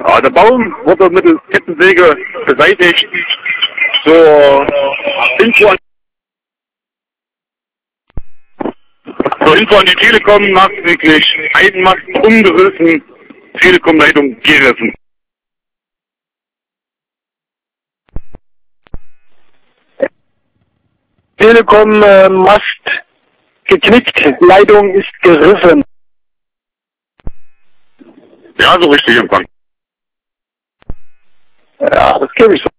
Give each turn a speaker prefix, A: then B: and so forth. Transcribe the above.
A: Der Baum wurde mittels Kettensäge beseitigt. Zur Info an die Telekom, nachträglich ein Mast umgerissen, Telekom-Leitung gerissen.
B: Telekom-Mast geknickt, Leitung ist gerissen.
A: Ja, so richtig empfangen.
B: Ja, das gebe ich so.